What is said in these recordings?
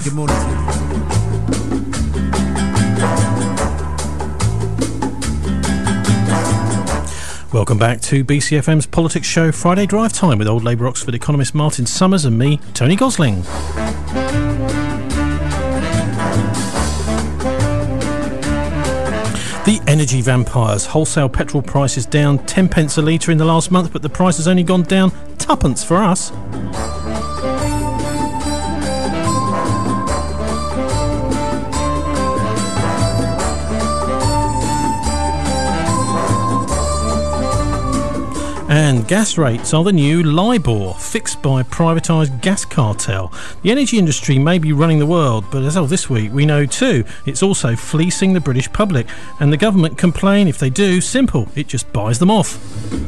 Good morning to you. Welcome back to BCFM's Politics Show Friday Drive Time with Old Labour Oxford economist Martin Summers and me, Tony Gosling. The energy vampires. Wholesale petrol prices down 10 pence a litre in the last month, but the price has only gone down tuppence for us. And gas rates are the new LIBOR, fixed by a privatised gas cartel. The energy industry may be running the world, but as of this week, we know too, it's also fleecing the British public. And the government complain if they do, simple, it just buys them off.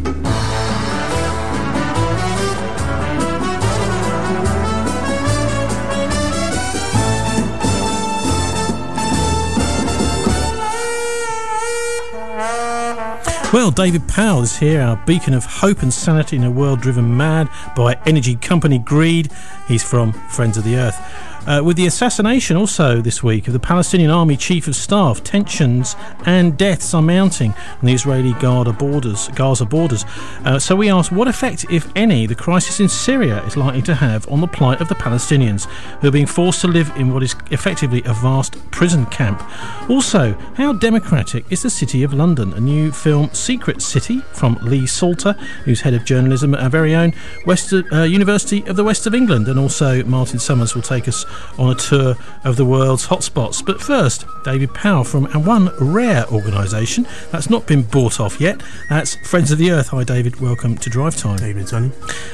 Well, David Powell is here, our beacon of hope and sanity in a world driven mad by energy company greed. He's from Friends of the Earth. With the assassination also this week of the Palestinian Army Chief of Staff, tensions and deaths are mounting on the Israeli Gaza borders. So we asked what effect, if any, the crisis in Syria is likely to have on the plight of the Palestinians who are being forced to live in what is effectively a vast prison camp. Also, how democratic is the City of London? A new film, Secret City, from Lee Salter, who's head of journalism at our very own University of the West of England. And also Martin Summers will take us on a tour of the world's hotspots. But first, David Powell from one rare organisation that's not been bought off yet. That's Friends of the Earth. Hi, David. Welcome to Drive Time. Good evening, Tony.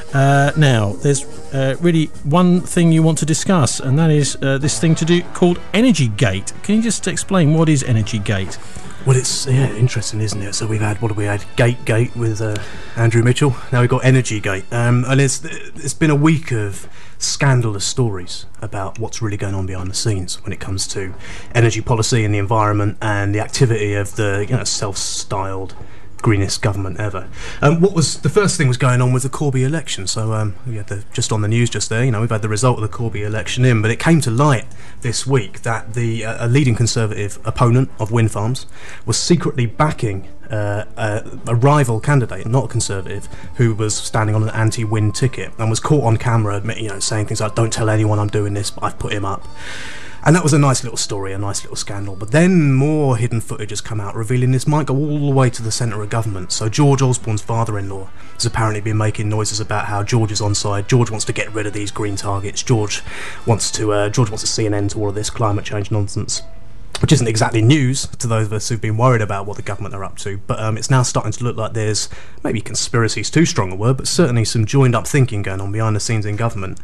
Now, there's really one thing you want to discuss, and that is this thing to do called Energy Gate. Can you just explain what is Energy Gate? Well, it's interesting, isn't it? So we've had Gate with Andrew Mitchell. Now we've got Energy Gate, and it's been a week of scandalous stories about what's really going on behind the scenes when it comes to energy policy and the environment and the activity of the self-styled greenest government ever. What was the first thing was going on with the Corby election. So we had just on the news just there, we've had the result of the Corby election in, but it came to light this week that a leading Conservative opponent of wind farms was secretly backing a rival candidate, not a Conservative, who was standing on an anti-wind ticket and was caught on camera saying things like, "Don't tell anyone I'm doing this, but I've put him up." And that was a nice little story, a nice little scandal. But then more hidden footage has come out revealing this might go all the way to the centre of government. So George Osborne's father-in-law has apparently been making noises about how George is on side. George wants to get rid of these green targets. George wants to see an end to all of this climate change nonsense, which isn't exactly news to those of us who've been worried about what the government are up to. But it's now starting to look like there's, maybe conspiracy is too strong a word, but certainly some joined up thinking going on behind the scenes in government.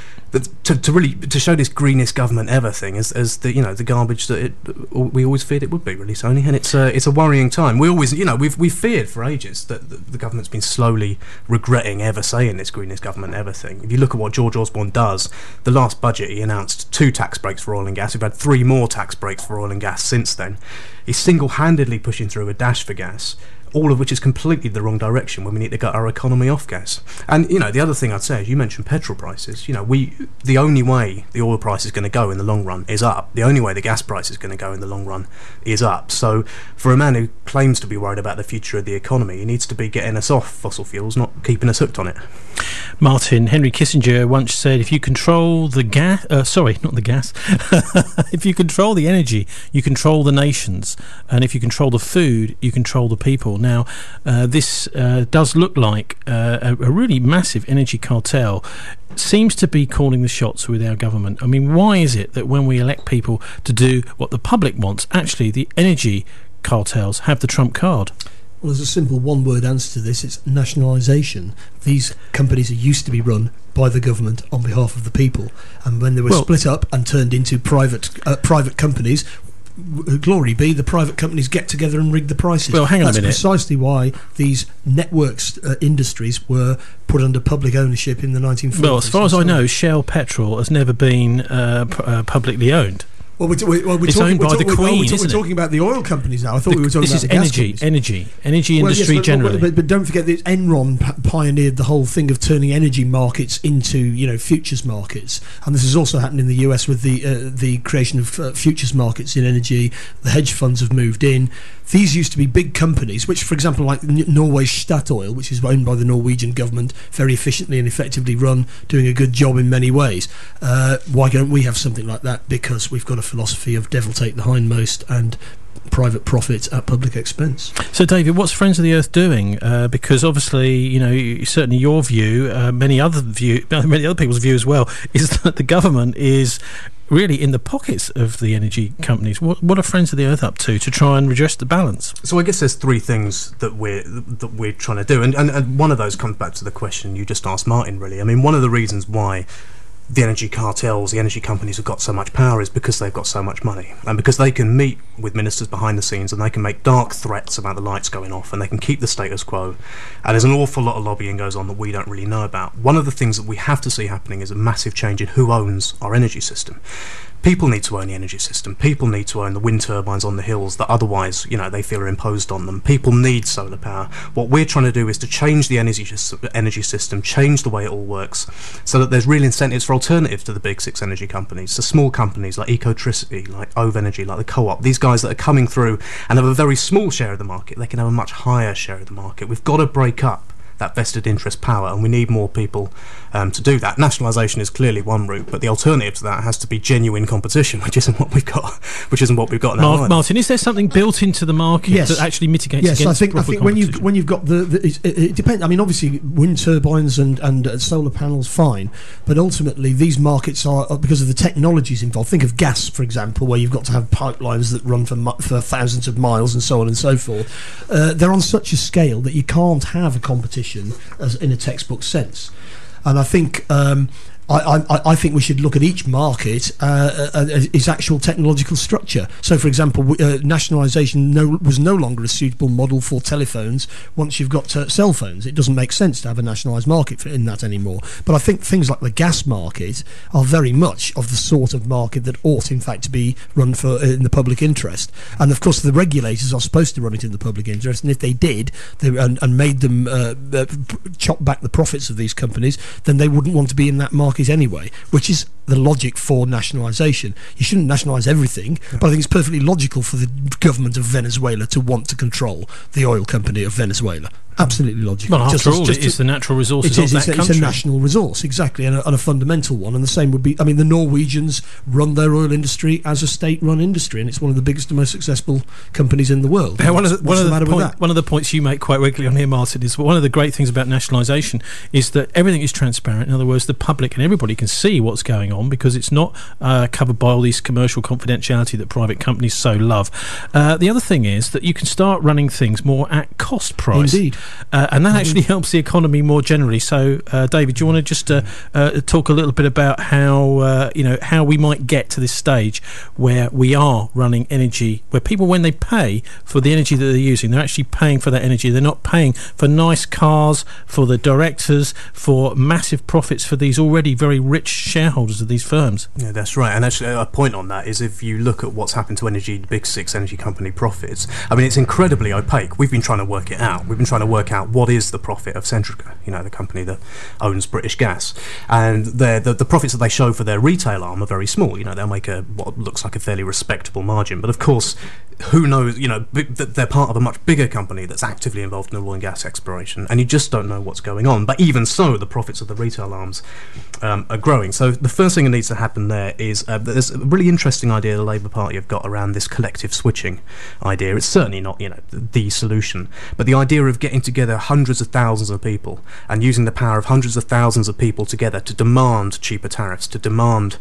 To show this greenest government ever thing as the the garbage that we always feared it would be, really, Tony. And it's a worrying time. We always we've feared for ages that the government's been slowly regretting ever saying this greenest government ever thing. If you look at what George Osborne does, the last budget he announced 2 tax breaks for oil and gas. We've had 3 more tax breaks for oil and gas since then. He's single-handedly pushing through a dash for gas, all of which is completely the wrong direction when we need to get our economy off gas. And the other thing I'd say is, you mentioned petrol prices. The only way the oil price is going to go in the long run is up. The only way the gas price is going to go in the long run is up. So for a man who claims to be worried about the future of the economy, he needs to be getting us off fossil fuels, not keeping us hooked on it. Martin, Henry Kissinger once said, if you control the gas, if you control the energy, you control the nations, and if you control the food, you control the people. Now, this does look like a really massive energy cartel seems to be calling the shots with our government. I mean, why is it that when we elect people to do what the public wants, actually the energy cartels have the trump card? Well, there's a simple one-word answer to this. It's nationalisation. These companies used to be run by the government on behalf of the people, and when they were split up and turned into private companies, glory be, the private companies get together and rig the prices. Well, hang on a minute. That's precisely why these networks industries were put under public ownership in the 1940s. Well, as far as I know, Shell Petrol has never been publicly owned. Well, it's owned by the Queen, isn't it? We're talking about the oil companies now. I thought we were talking about the gas companies. Energy industry generally. But don't forget that Enron pioneered the whole thing of turning energy markets into futures markets, and this has also happened in the US with the creation of futures markets in energy. The hedge funds have moved in. These used to be big companies, which, for example, like Norway's Statoil, which is owned by the Norwegian government, very efficiently and effectively run, doing a good job in many ways. Why don't we have something like that? Because we've got a philosophy of devil take the hindmost and private profit at public expense. So, David, what's Friends of the Earth doing? Because obviously, certainly your view, many other people's view as well, is that the government is really in the pockets of the energy companies. What are Friends of the Earth up to try and redress the balance? So I guess there's three things that we're trying to do, and one of those comes back to the question you just asked Martin, really. I mean, one of the reasons why the energy cartels, the energy companies have got so much power is because they've got so much money, and because they can meet with ministers behind the scenes and they can make dark threats about the lights going off, and they can keep the status quo, and there's an awful lot of lobbying goes on that we don't really know about. One of the things that we have to see happening is a massive change in who owns our energy system. People need to own the energy system. People need to own the wind turbines on the hills that otherwise, they feel are imposed on them. People need solar power. What we're trying to do is to change the energy system, change the way it all works, so that there's real incentives for alternatives to the big six energy companies. So small companies like Ecotricity, like Ove Energy, like the Co-op, these guys that are coming through and have a very small share of the market, they can have a much higher share of the market. We've got to break up that vested interest power, and we need more people to do that. Nationalisation is clearly one route, but the alternative to that has to be genuine competition, which isn't what we've got now. Martin, is there something built into the market that actually mitigates against I think when you've got it depends. I mean, obviously wind turbines and solar panels, fine, but ultimately these markets are, because of the technologies involved. Think of gas, for example, where you've got to have pipelines that run for thousands of miles and so on and so forth. They're on such a scale that you can't have a competition as in a textbook sense, and I think I think we should look at each market its actual technological structure. So, for example, nationalisation was no longer a suitable model for telephones once you've got cell phones. It doesn't make sense to have a nationalised market in that anymore. But I think things like the gas market are very much of the sort of market that ought, in fact, to be run in the public interest. And, of course, the regulators are supposed to run it in the public interest, and if they did and made them chop back the profits of these companies, then they wouldn't want to be in that market anyway, which is the logic for nationalisation. You shouldn't nationalise everything, but I think it's perfectly logical for the government of Venezuela to want to control the oil company of Venezuela. Absolutely logical. Well, after all, it's the natural resources of that country. It's a national resource, exactly, and a fundamental one. And the same would be, I mean, the Norwegians run their oil industry as a state-run industry, and it's one of the biggest and most successful companies in the world. One of the points you make quite regularly on here, Martin, is one of the great things about nationalisation is that everything is transparent. In other words, the public and everybody can see what's going on because it's not covered by all these commercial confidentiality that private companies so love. The other thing is that you can start running things more at cost price. Indeed. And that actually helps the economy more generally. So, David, do you want to just talk a little bit about how we might get to this stage where we are running energy, where people, when they pay for the energy that they're using, they're actually paying for that energy. They're not paying for nice cars, for the directors, for massive profits for these already very rich shareholders of these firms. Yeah, that's right. And actually, a point on that is if you look at what's happened to the big six energy company profits, I mean, it's incredibly opaque. We've been trying to work it out. We've been trying to work out what is the profit of Centrica, the company that owns British Gas, and the profits that they show for their retail arm are very small. They'll make what looks like a fairly respectable margin, but of course, who knows? They're part of a much bigger company that's actively involved in oil and gas exploration, and you just don't know what's going on. But even so, the profits of the retail arms are growing. So the first thing that needs to happen there is there's a really interesting idea the Labour Party have got around this collective switching idea. It's certainly not the solution, but the idea of getting together hundreds of thousands of people and using the power of hundreds of thousands of people together to demand cheaper tariffs, to demand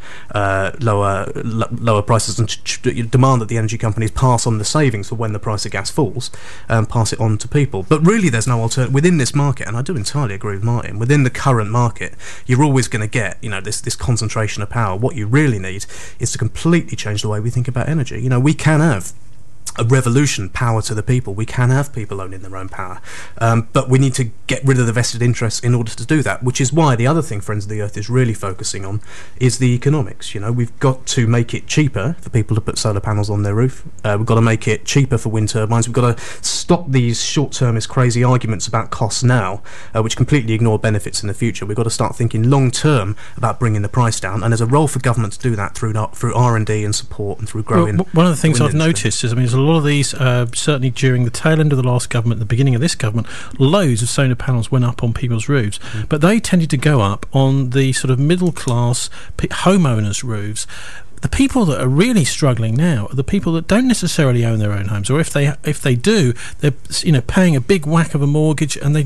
lower prices, and to demand that the energy companies pass on the savings for when the price of gas falls, pass it on to people. But really there's no alternative within this market, and I do entirely agree with Martin. Within the current market, you're always going to get this concentration of power. What you really need is to completely change the way we think about energy. We can have a revolution, power to the people. We can have people owning their own power, but we need to get rid of the vested interests in order to do that, which is why the other thing Friends of the Earth is really focusing on is the economics. We've got to make it cheaper for people to put solar panels on their roof. We've got to make it cheaper for wind turbines. We've got to stop these short-termist crazy arguments about costs now, which completely ignore benefits in the future. We've got to start thinking long-term about bringing the price down, and there's a role for government to do that through R&D and support and through growing. Well, one of the things I've noticed is, there's a lot of these, certainly during the tail end of the last government, the beginning of this government, loads of solar panels went up on people's roofs, but they tended to go up on the sort of middle class homeowners' roofs. The people that are really struggling now are the people that don't necessarily own their own homes, or if they do, they're paying a big whack of a mortgage, and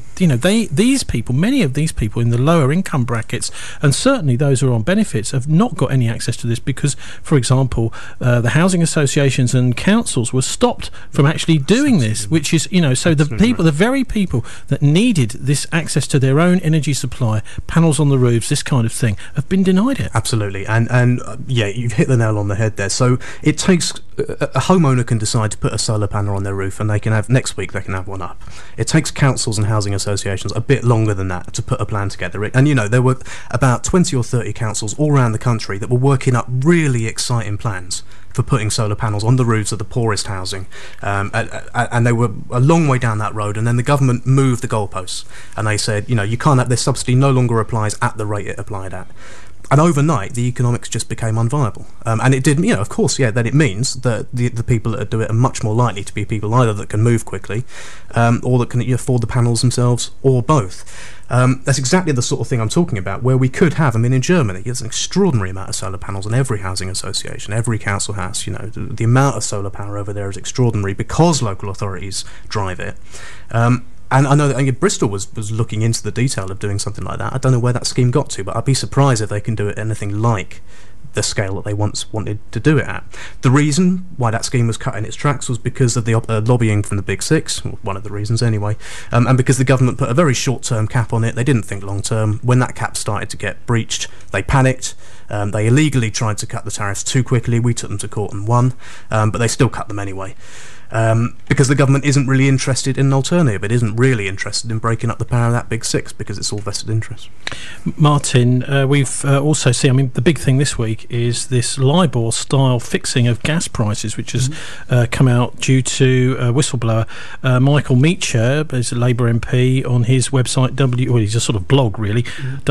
many of these people in the lower income brackets, and certainly those who are on benefits, have not got any access to this because, for example, the housing associations and councils were stopped from actually doing this, which is so the very people that needed this access to their own energy supply, panels on the roofs, this kind of thing, have been denied it. Absolutely, and you've hit the nail on the head there. So it takes a homeowner can decide to put a solar panel on their roof, and they can have next week they can have one up. It takes councils and housing associations a bit longer than that to put a plan together. And there were about 20 or 30 councils all around the country that were working up really exciting plans for putting solar panels on the roofs of the poorest housing, and they were a long way down that road, and then the government moved the goalposts, and they said, you can't have this subsidy, no longer applies at the rate it applied at. And overnight, the economics just became unviable. And it did, of course, then it means that the people that do it are much more likely to be people either that can move quickly, or that can afford the panels themselves, or both. That's exactly the sort of thing I'm talking about, where we could have, in Germany, there's an extraordinary amount of solar panels in every housing association, every council has, the amount of solar power over there is extraordinary because local authorities drive it. And I know that Bristol was looking into the detail of doing something like that. I don't know where that scheme got to, but I'd be surprised if they can do it anything like the scale that they once wanted to do it at. The reason why that scheme was cut in its tracks was because of the lobbying from the Big Six, one of the reasons anyway, and because the government put a very short-term cap on it. They didn't think long-term. When that cap started to get breached, they panicked. They illegally tried to cut the tariffs too quickly. We took them to court and won, but they still cut them anyway. Because the government isn't really interested in an alternative. It isn't really interested in breaking up the power of that Big Six because it's all vested interest. Martin, we've also seen, the big thing this week is this LIBOR-style fixing of gas prices, which has come out due to whistleblower Michael Meacher, as a Labour MP, on his website, he's a sort of blog really,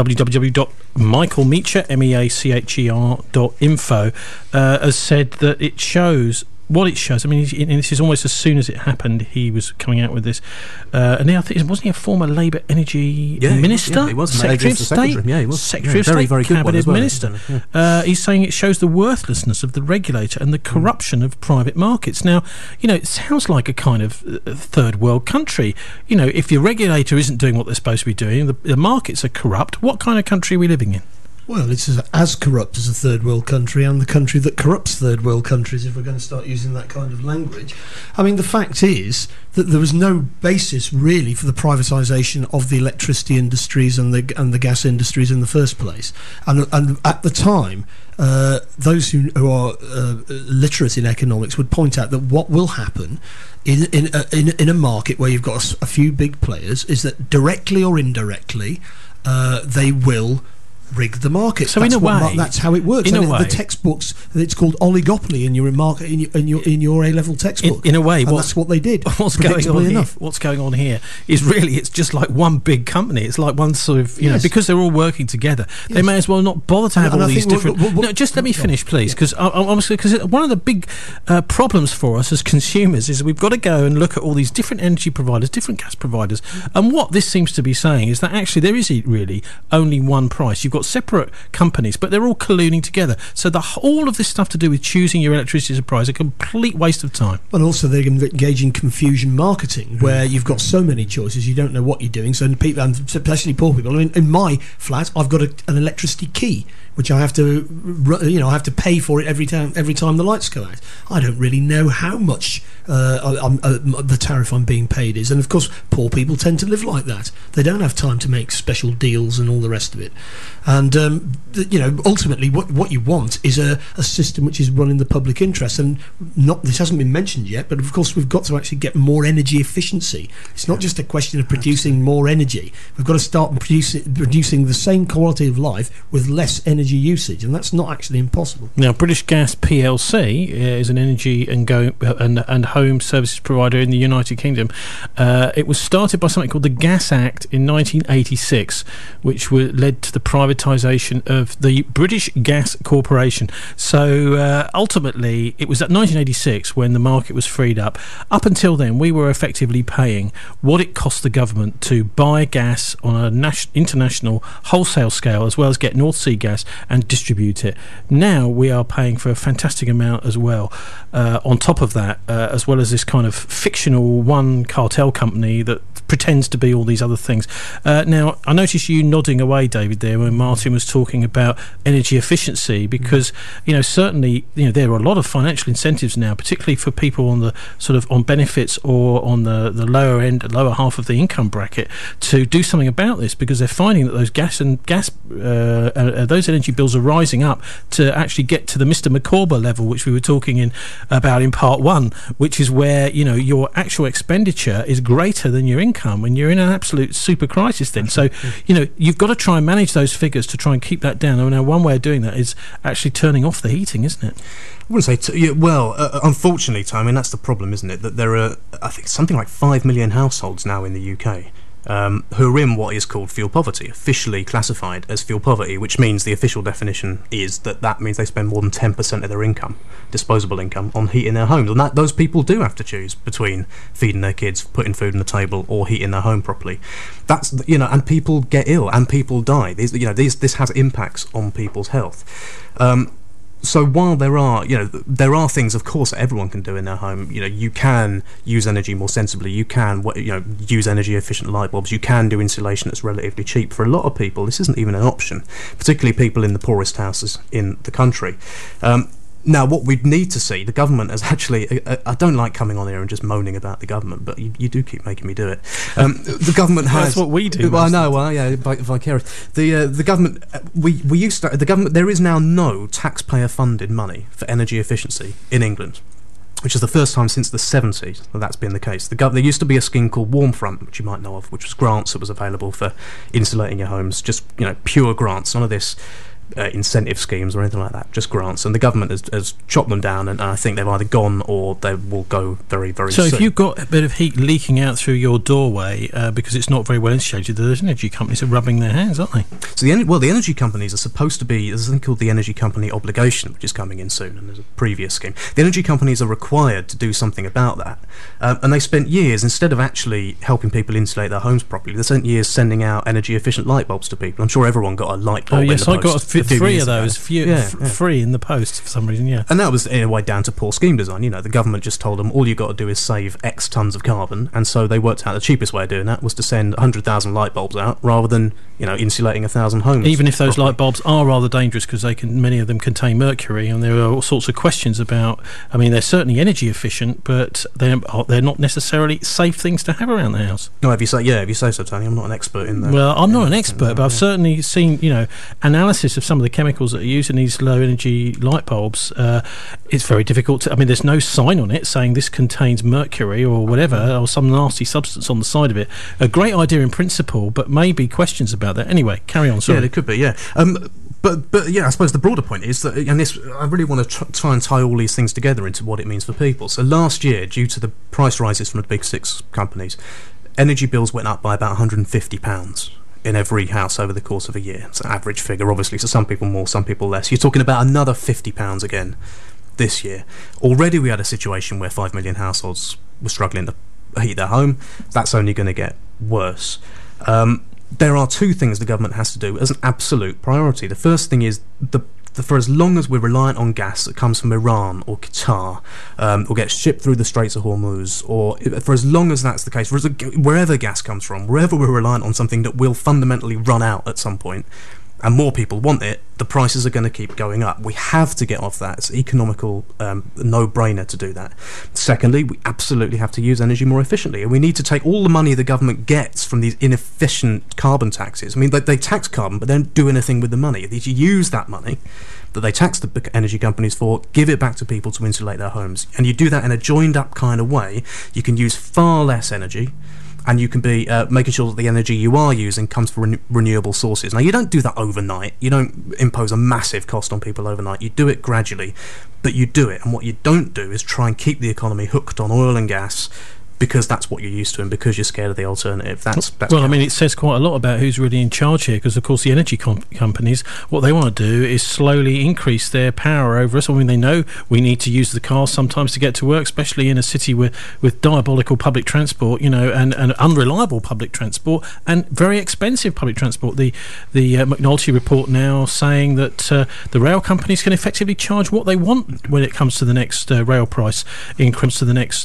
www.michaelmeacher.info, has said that it shows what it shows. This is almost as soon as it happened, he was coming out with this. And I think, wasn't he a former Labour Energy Minister? He was. Secretary of State? Yeah, he was. Secretary of State, very good Cabinet well. Minister. Yeah. He's saying it shows the worthlessness of the regulator and the corruption of private markets. Now, it sounds like a kind of third world country. If your regulator isn't doing what they're supposed to be doing, the markets are corrupt. What kind of country are we living in? Well, it's as corrupt as a third world country, and the country that corrupts third world countries, if we're going to start using that kind of language. The fact is that there was no basis really for the privatisation of the electricity industries and the gas industries in the first place. And at the time, those who are literate in economics would point out that what will happen in a market where you've got a few big players is that directly or indirectly they will rig the market. So that's how it works. The textbooks, it's called oligopoly in your A-level textbook. In a way, that's what they did. What's going on here is really, it's just like one big company. It's like one sort of, because they're all working together, they may as well not bother to have all these different. No, just let me finish, please, because one of the big problems for us as consumers is we've got to go and look at all these different energy providers, different gas providers, and what this seems to be saying is that actually there is really only one price. You've got separate companies, but they're all colluding together. So all of this stuff to do with choosing your electricity supplier is a complete waste of time. And also they engage in confusion marketing, where you've got so many choices, you don't know what you're doing. So people, and especially poor people. In my flat, I've got an electricity key, which I have to pay for it every time the lights go out. I don't really know how much the tariff I'm being paid is, and of course poor people tend to live like that. They don't have time to make special deals and all the rest of it. And ultimately what you want is a system which is run in the public interest. And this hasn't been mentioned yet, but of course we've got to actually get more energy efficiency. It's not just a question of producing more energy. We've got to start producing the same quality of life with less energy usage, and that's not actually impossible. Now, British Gas PLC is an energy and home services provider in the United Kingdom. It was started by something called the Gas Act in 1986, which led to the privatisation of the British Gas Corporation. So ultimately, it was at 1986 when the market was freed up. Up until then, we were effectively paying what it cost the government to buy gas on an international wholesale scale, as well as get North Sea gas and distribute it. Now we are paying for a fantastic amount as well. On top of that, as well as this kind of fictional one cartel company that pretends to be all these other things. Now, I noticed you nodding away, David, there when Martin was talking about energy efficiency, because certainly there are a lot of financial incentives now, particularly for people on the sort of on benefits or on the lower half of the income bracket, to do something about this, because they're finding that those energy bills are rising up to actually get to the Mr. McCorber level, which we were talking about in part one, which is where your actual expenditure is greater than your income when you're in an absolute super crisis then. So you've got to try and manage those figures to try and keep that down. I mean, one way of doing that is actually turning off the heating, isn't it? I wouldn't say unfortunately, Tom, I mean, that's the problem, isn't it, that there are, I think, something like 5 million households now in the UK who are in what is called fuel poverty, officially classified as fuel poverty, which means the official definition is that means they spend more than 10% of their income, disposable income, on heating their homes. And those people do have to choose between feeding their kids, putting food on the table, or heating their home properly. That's, and people get ill and people die. This has impacts on people's health. So while there are things, of course, that everyone can do in their home. You can use energy more sensibly. You can, use energy efficient light bulbs. You can do insulation that's relatively cheap. For a lot of people, this isn't even an option, particularly people in the poorest houses in the country. Now, what we'd need to see, the government has actually... I don't like coming on here and just moaning about the government, but you do keep making me do it. The government has... That's what we do. Well, I know, vicarious. The government... We used to... The government... There is now no taxpayer-funded money for energy efficiency in England, which is the first time since the 70s that that's been the case. There used to be a scheme called Warmfront, which you might know of, which was grants that was available for insulating your homes, just, pure grants, none of this... incentive schemes or anything like that, just grants, and the government has chopped them down, and I think they've either gone or they will go very, very soon. So if you've got a bit of heat leaking out through your doorway because it's not very well insulated, those energy companies are rubbing their hands, aren't they? So the energy companies are supposed to be, there's something called the Energy Company Obligation, which is coming in soon, and there's a previous scheme. The energy companies are required to do something about that, and they spent years, instead of actually helping people insulate their homes properly, they spent years sending out energy efficient light bulbs to people. I'm sure everyone got a light bulb in the post. I got three of those free in the post for some reason, and that was in a way down to poor scheme design. The government just told them all you've got to do is save X tons of carbon, and so they worked out the cheapest way of doing that was to send 100,000 light bulbs out rather than insulating 1,000 homes. Even if those light bulbs are rather dangerous, because many of them contain mercury, and there are all sorts of questions about. I mean, they're certainly energy efficient, but they're not necessarily safe things to have around the house. No, if you say so, Tony. I'm not an expert in that. Well, I'm not an expert, but I've certainly seen analysis of some of the chemicals that are used in these low energy light bulbs. It's very difficult to, there's no sign on it saying this contains mercury or whatever, or some nasty substance on the side of it. A great idea in principle, but maybe questions about that. Anyway, carry on. Sorry. Yeah, there could be. Yeah. But yeah, I suppose the broader point is that, and this, I really want to try and tie all these things together into what it means for people. So last year, due to the price rises from the big six companies, energy bills went up by about £150 in every house over the course of a year. It's an average figure, obviously, so some people more, some people less. You're talking about another £50 again this year. Already we had a situation where 5 million households were struggling to heat their home. That's only going to get worse. There are two things the government has to do as an absolute priority. The first thing is for as long as we're reliant on gas that comes from Iran or Qatar, or gets shipped through the Straits of Hormuz, or for as long as that's the case, wherever gas comes from, wherever we're reliant on something that will fundamentally run out at some point, and more people want it, the prices are going to keep going up. We have to get off that. It's economical, no-brainer to do that. Secondly, we absolutely have to use energy more efficiently, and we need to take all the money the government gets from these inefficient carbon taxes. I mean, they tax carbon, but they don't do anything with the money. They use that money that they tax the energy companies for, give it back to people to insulate their homes. And you do that in a joined-up kind of way. You can use far less energy, and you can be making sure that the energy you are using comes from renewable sources. Now, you don't do that overnight. You don't impose a massive cost on people overnight. You do it gradually, but you do it. And what you don't do is try and keep the economy hooked on oil and gas, because that's what you're used to and because you're scared of the alternative. That's well, I mean, it says quite a lot about who's really in charge here, because, of course, the energy companies, what they want to do is slowly increase their power over us. I mean, they know we need to use the car sometimes to get to work, especially in a city with diabolical public transport, and unreliable public transport and very expensive public transport. The McNulty report now saying that the rail companies can effectively charge what they want when it comes to the next rail price increase.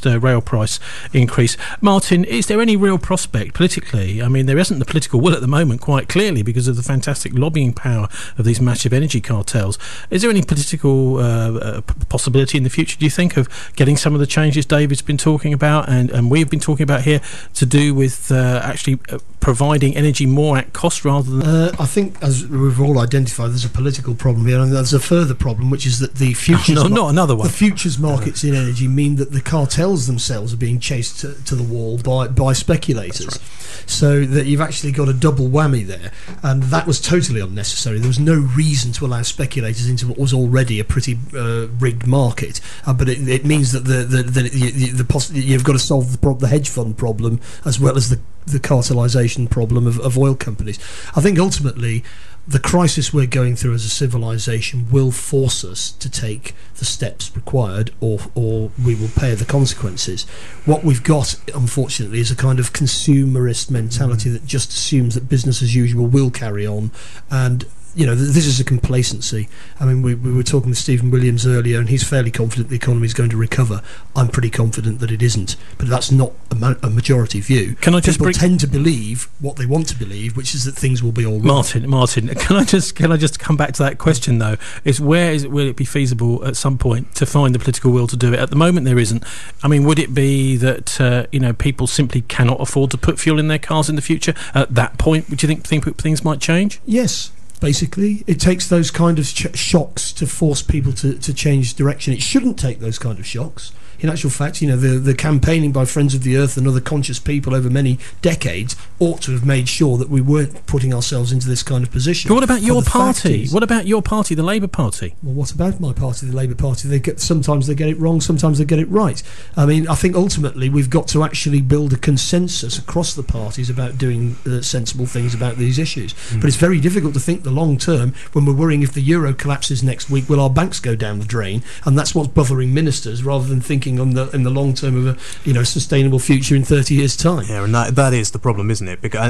Martin, is there any real prospect politically? I mean, there isn't the political will at the moment, quite clearly, because of the fantastic lobbying power of these massive energy cartels. Is there any political possibility in the future, do you think, of getting some of the changes David's been talking about and we've been talking about here to do with actually providing energy more at cost rather than... I think, as we've all identified, there's a political problem here, and there's a further problem, which is that the futures... not another one. The futures markets in energy mean that the cartels themselves are being chased to the wall by speculators. Right. So that you've actually got a double whammy there, and that was totally unnecessary. There was no reason to allow speculators into what was already a pretty rigged market, but it means that you've got to solve the hedge fund problem as well as the cartelisation problem of oil companies. I think ultimately the crisis we're going through as a civilization will force us to take the steps required, or we will pay the consequences. What we've got, unfortunately, is a kind of consumerist mentality that just assumes that business as usual will carry on, and this is a complacency. I mean, we were talking with Stephen Williams earlier, and he's fairly confident the economy is going to recover. I'm pretty confident that it isn't, but that's not a majority view. Can I just People tend to believe what they want to believe, which is that things will be all right. Martin, can I just come back to that question though? Will it be feasible at some point to find the political will to do it? At the moment, there isn't. I mean, would it be that people simply cannot afford to put fuel in their cars in the future? At that point, would you think things might change? Yes. Basically, it takes those kind of shocks to force people to change direction. It shouldn't take those kind of shocks. In actual fact, the campaigning by Friends of the Earth and other conscious people over many decades ought to have made sure that we weren't putting ourselves into this kind of position. But what about your party? What about your party, the Labour Party? Well, what about my party, the Labour Party? Sometimes they get it wrong, sometimes they get it right. I mean, I think ultimately we've got to actually build a consensus across the parties about doing sensible things about these issues. But it's very difficult to think the long term when we're worrying if the euro collapses next week, will our banks go down the drain? And that's what's bothering ministers, rather than thinking in the long term of a sustainable future in 30 years' time. Yeah, and that is the problem, isn't it? Because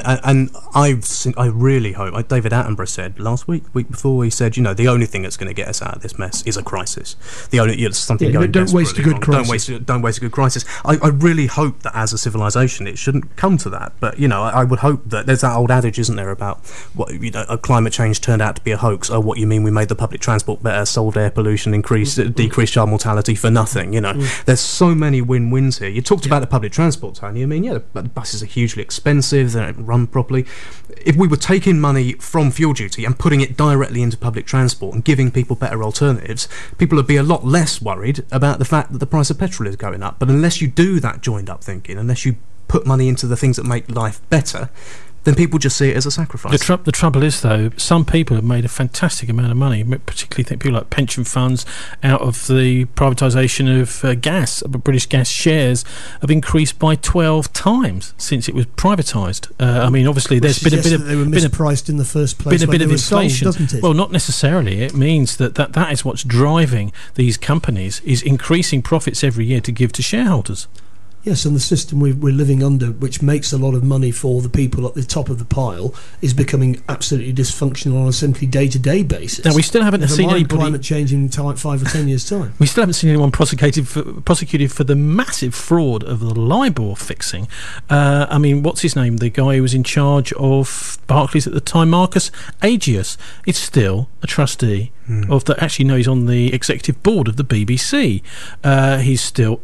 I really hope, like David Attenborough said last week before, he said, the only thing that's going to get us out of this mess is a crisis. The only something going don't waste a good wrong. crisis. Don't waste a good crisis. I really hope that as a civilization it shouldn't come to that. But I would hope that there's that old adage, isn't there, about what climate change turned out to be a hoax. Oh, what you mean? We made the public transport better, solved air pollution, decreased child mortality for nothing. There's so many win-wins here. You talked about the public transport, Tony. I mean, the buses are hugely expensive, they don't run properly. If we were taking money from fuel duty and putting it directly into public transport and giving people better alternatives, people would be a lot less worried about the fact that the price of petrol is going up. But unless you do that joined-up thinking, unless you put money into the things that make life better, then people just see it as a sacrifice. The trouble is, though, some people have made a fantastic amount of money, particularly think people like pension funds, out of the privatisation of gas. British Gas shares have increased by 12 times since it was privatised. I mean, obviously, there's been a bit of... they were mispriced in the first place. Been a bit of inflation, doesn't it? Well, not necessarily. It means that is what's driving these companies, is increasing profits every year to give to shareholders. Yes, and the system we're living under, which makes a lot of money for the people at the top of the pile, is becoming absolutely dysfunctional on a simply day-to-day basis. Now, we still haven't seen anybody... climate change in 5 or 10 years' time. We still haven't seen anyone prosecuted for the massive fraud of the LIBOR fixing. I mean, what's his name? The guy who was in charge of Barclays at the time, Marcus Agius, is still a trustee of the... Actually, no, he's on the executive board of the BBC. He's still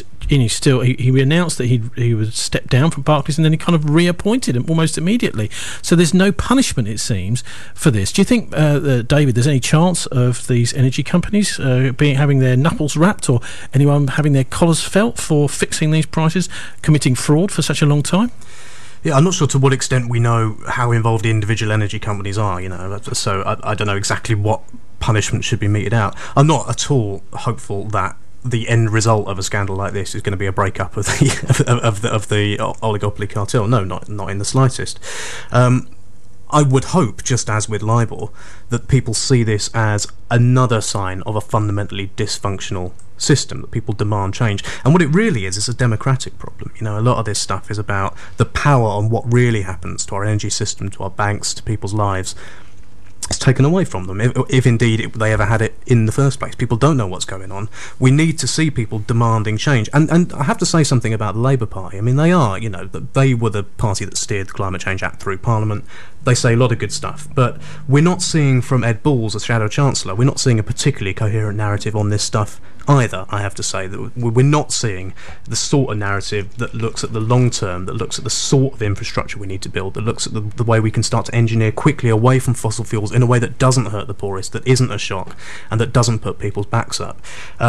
he announced that he would step down from Barclays, and then he kind of reappointed him almost immediately. So there's no punishment, it seems, for this. Do you think, David, there's any chance of these energy companies having their knuckles wrapped, or anyone having their collars felt for fixing these prices, committing fraud for such a long time? Yeah, I'm not sure to what extent we know how involved the individual energy companies are, so I don't know exactly what punishment should be meted out. I'm not at all hopeful that the end result of a scandal like this is going to be a breakup of the oligopoly cartel. No, not in the slightest. I would hope, just as with LIBOR, that people see this as another sign of a fundamentally dysfunctional system, that people demand change. And what it really is a democratic problem. A lot of this stuff is about the power on what really happens to our energy system, to our banks, to people's lives. It's taken away from them, if indeed they ever had it in the first place. People don't know what's going on. We need to see people demanding change. And I have to say something about the Labour Party. I mean, they were the party that steered the Climate Change Act through Parliament. They say a lot of good stuff, but we're not seeing from Ed Balls, as Shadow Chancellor, we're not seeing a particularly coherent narrative on this stuff either. I have to say that we're not seeing the sort of narrative that looks at the long term, that looks at the sort of infrastructure we need to build, that looks at the way we can start to engineer quickly away from fossil fuels in a way that doesn't hurt the poorest, that isn't a shock, and that doesn't put people's backs up.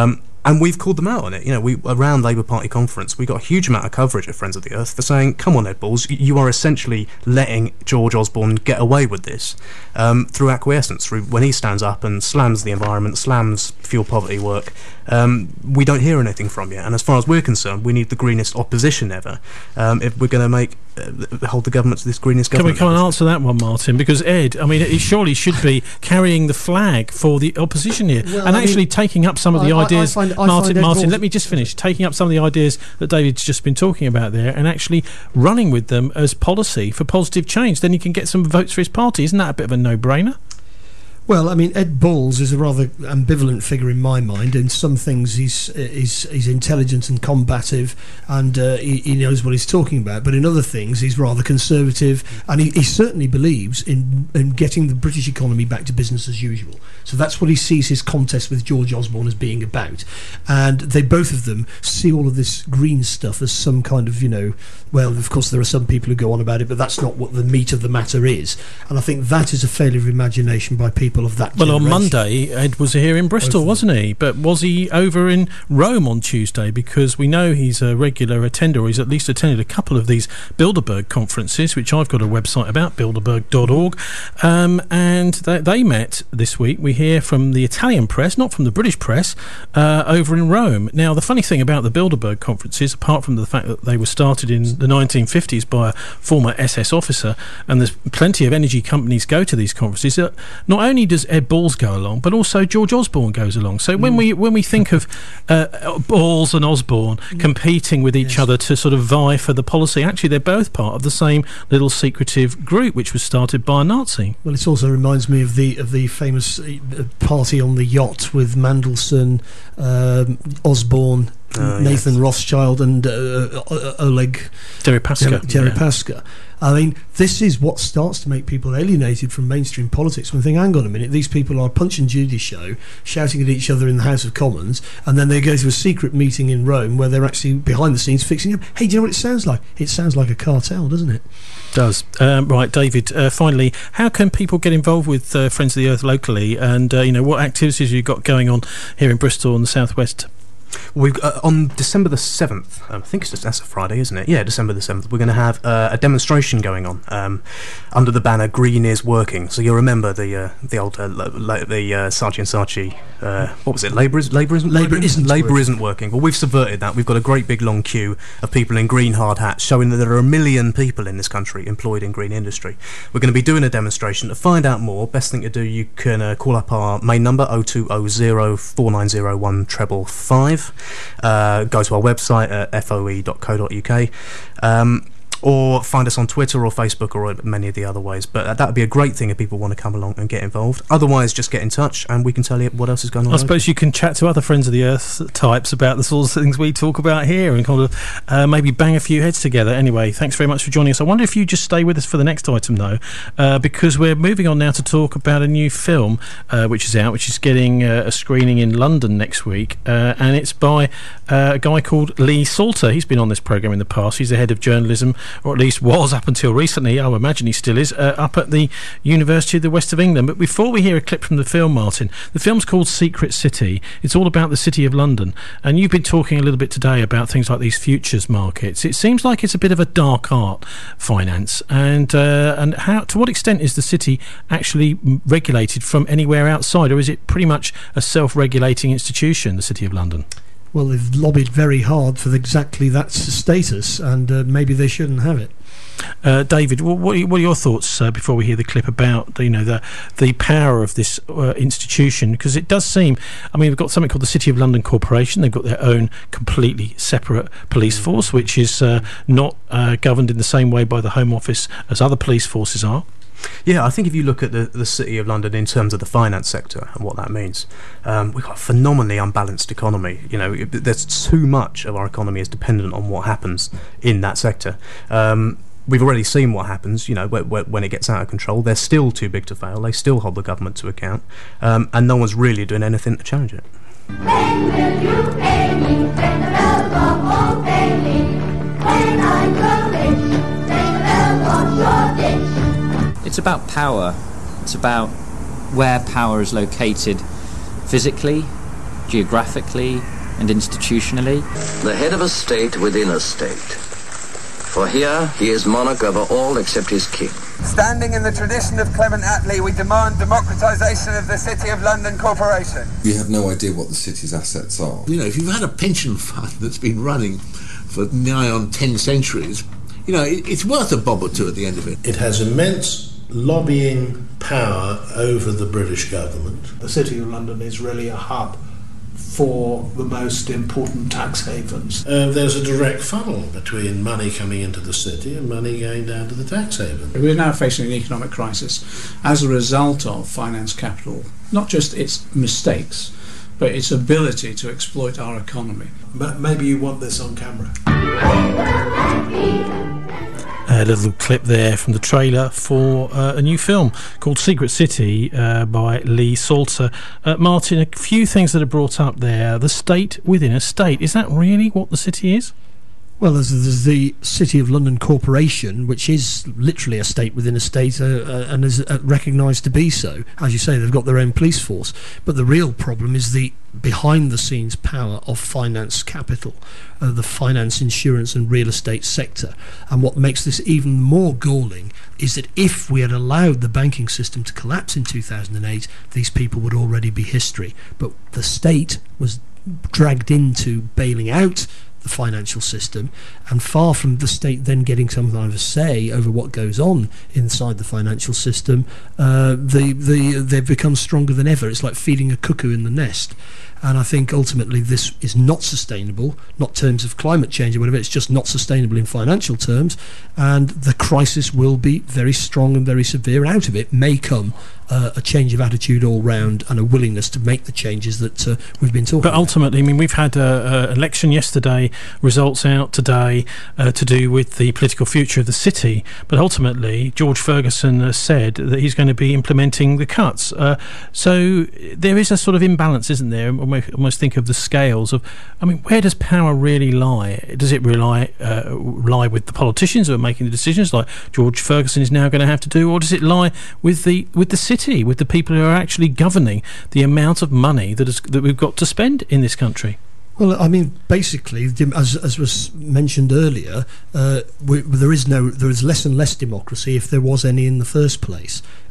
And we've called them out on it. Around Labour Party conference, we got a huge amount of coverage at Friends of the Earth for saying, come on, Ed Balls, you are essentially letting George Osborne get away with this through acquiescence, through when he stands up and slams the environment, slams fuel poverty work. We don't hear anything from you. And as far as we're concerned, we need the greenest opposition ever if we're going to hold the government to this greenest government. Can we come and answer that one, Martin? Because Ed, I mean, it surely should be carrying the flag for the opposition here, taking up some of the ideas. Martin, let me just finish. Taking up some of the ideas that David's just been talking about there, and actually running with them as policy for positive change. Then he can get some votes for his party. Isn't that a bit of a no-brainer? Well, I mean, Ed Balls is a rather ambivalent figure in my mind. In some things, he's intelligent and combative, and he knows what he's talking about. But in other things, he's rather conservative, and he certainly believes in getting the British economy back to business as usual. So that's what he sees his contest with George Osborne as being about. And they both of them see all of this green stuff as some kind of, well, of course there are some people who go on about it, but that's not what the meat of the matter is. And I think that is a failure of imagination by people of that generation. On Monday, Ed was here in Bristol, wasn't he? But was he over in Rome on Tuesday? Because we know he's a regular attender, or he's at least attended a couple of these Bilderberg conferences, which I've got a website about, bilderberg.org. And they met this week, we hear, from the Italian press, not from the British press, over in Rome. Now, the funny thing about the Bilderberg conferences, apart from the fact that they were started in the 1950s by a former SS officer, and there's plenty of energy companies go to these conferences, not only does Ed Balls go along, but also George Osborne goes along. So when we think of Balls and Osborne competing with each other to sort of vie for the policy, actually they're both part of the same little secretive group which was started by a Nazi. Well, it also reminds me of the famous party on the yacht with Mandelson, Osborne, Nathan Rothschild and Oleg Deripaska. I mean, this is what starts to make people alienated from mainstream politics. When they think, hang on a minute, these people are a Punch and Judy show, shouting at each other in the House of Commons, and then they go to a secret meeting in Rome where they're actually behind the scenes fixing up. Hey, do you know what it sounds like? It sounds like a cartel, doesn't it? Does. Right, David, finally, how can people get involved with Friends of the Earth locally, and what activities you've got going on here in Bristol and the southwest? We've on December the 7th, I think that's a Friday, isn't it? Yeah, December the 7th, we're going to have a demonstration going on under the banner "Green is Working." So you'll remember the old Saatchi and Saatchi. What was it? Labour isn't working. Well, we've subverted that. We've got a great big long queue of people in green hard hats, showing that there are 1 million people in this country employed in green industry. We're going to be doing a demonstration. To find out more, best thing to do, you can call up our main number 0200 4901 555. go to our website at foe.co.uk. Or find us on Twitter or Facebook or many of the other ways. But that would be a great thing if people want to come along and get involved. Otherwise, just get in touch and we can tell you what else is going on. I suppose you can chat to other Friends of the Earth types about the sorts of things we talk about here and kind of maybe bang a few heads together. Anyway, thanks very much for joining us. I wonder if you just stay with us for the next item, though, because we're moving on now to talk about a new film which is out, which is getting a screening in London next week. And it's by a guy called Lee Salter. He's been on this programme in the past. He's the head of journalism, or at least was up until recently. I imagine he still is, up at the University of the West of England. But before we hear a clip from the film, Martin, the film's called Secret City. It's all about the City of London. And you've been talking a little bit today about things like these futures markets. It seems like it's a bit of a dark art, finance. And how, to what extent is the city actually regulated from anywhere outside, or is it pretty much a self-regulating institution, the City of London? Well, they've lobbied very hard for exactly that status, and maybe they shouldn't have it. David, what are your thoughts before we hear the clip about the power of this institution? Because it does seem, I mean, we've got something called the City of London Corporation. They've got their own completely separate police force, which is not governed in the same way by the Home Office as other police forces are. Yeah, I think if you look at the City of London in terms of the finance sector and what that means, we've got a phenomenally unbalanced economy. You know, there's too much of our economy is dependent on what happens in that sector. We've already seen what happens, you know, when it gets out of control. They're still too big to fail. They still hold the government to account, and no one's really doing anything to challenge it. When will you pay me? Ring the bell, Bob, won't pay me. When I grow rich, ring the bell, Bob, your ditch. It's about power. It's about where power is located physically, geographically, and institutionally. The head of a state within a state. For here, he is monarch over all except his king. Standing in the tradition of Clement Attlee, we demand democratisation of the City of London Corporation. We have no idea what the city's assets are. You know, if you've had a pension fund that's been running for nigh on 10 centuries, you know, it's worth a bob or two at the end of it. It has immense lobbying power over the British government. The City of London is really a hub for the most important tax havens. There's a direct funnel between money coming into the city and money going down to the tax haven. We're now facing an economic crisis as a result of finance capital, not just its mistakes, but its ability to exploit our economy. But maybe you want this on camera. A little clip there from the trailer for a new film called Secret City by Lee Salter. Martin, a few things that are brought up there. The state within a state. Is that really what the city is? Well, there's the City of London Corporation, which is literally a state within a state and is recognised to be so. As you say, they've got their own police force. But the real problem is the behind-the-scenes power of finance capital, the finance, insurance and real estate sector. And what makes this even more galling is that if we had allowed the banking system to collapse in 2008, these people would already be history. But the state was dragged into bailing out the financial system, and far from the state then getting some kind of a say over what goes on inside the financial system, they've become stronger than ever. It's like feeding a cuckoo in the nest. And I think ultimately this is not sustainable, not in terms of climate change or whatever, it's just not sustainable in financial terms, and the crisis will be very strong and very severe. Out of it may come a change of attitude all round and a willingness to make the changes that we've been talking about. But ultimately, I mean, we've had an election yesterday, results out today to do with the political future of the city, but ultimately George Ferguson said that he's going to be implementing the cuts. So there is a sort of imbalance, isn't there? I almost think of the scales of, I mean, where does power really lie? Does it lie with the politicians who are making the decisions, like George Ferguson is now going to have to do, or does it lie with the city, with the people who are actually governing the amount of money that we've got to spend in this country? Well, I mean, basically, as was mentioned earlier, there is less and less democracy if there was any in the first place.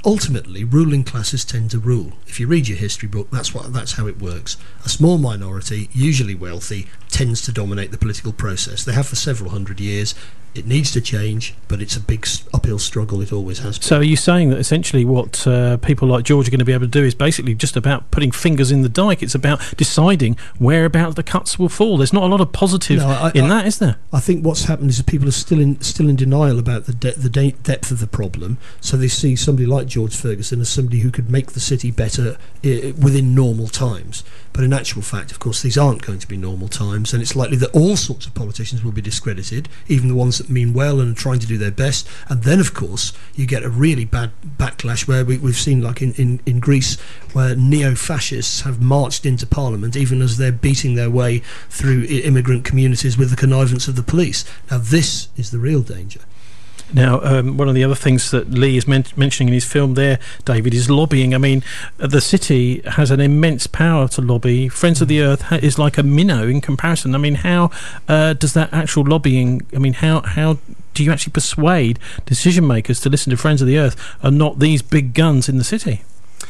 ultimately, ruling classes tend to rule. If you read your history book, that's how it works. A small minority, usually wealthy, tends to dominate the political process. They have for several hundred years. It needs to change, but it's a big uphill struggle. It always has been. So are you saying that essentially what people like George are going to be able to do is basically just about putting fingers in the dike? It's about deciding whereabouts the cuts will fall. There's not a lot of positive in that, is there? I think what's happened is that people are still in denial about the depth of the problem. So they see somebody like George Ferguson as somebody who could make the city better within normal times. But in actual fact, of course, these aren't going to be normal times, and it's likely that all sorts of politicians will be discredited, even the ones that mean well and are trying to do their best. And then, of course, you get a really bad backlash where we've seen, like in Greece, where neo-fascists have marched into Parliament even as they're beating their way through immigrant communities with the connivance of the police. Now, this is the real danger. Now, one of the other things that Lee is mentioning in his film there, David, is lobbying. I mean, the city has an immense power to lobby. Friends of the Earth is like a minnow in comparison. I mean, how does that actual lobbying, I mean, how do you actually persuade decision makers to listen to Friends of the Earth and not these big guns in the city?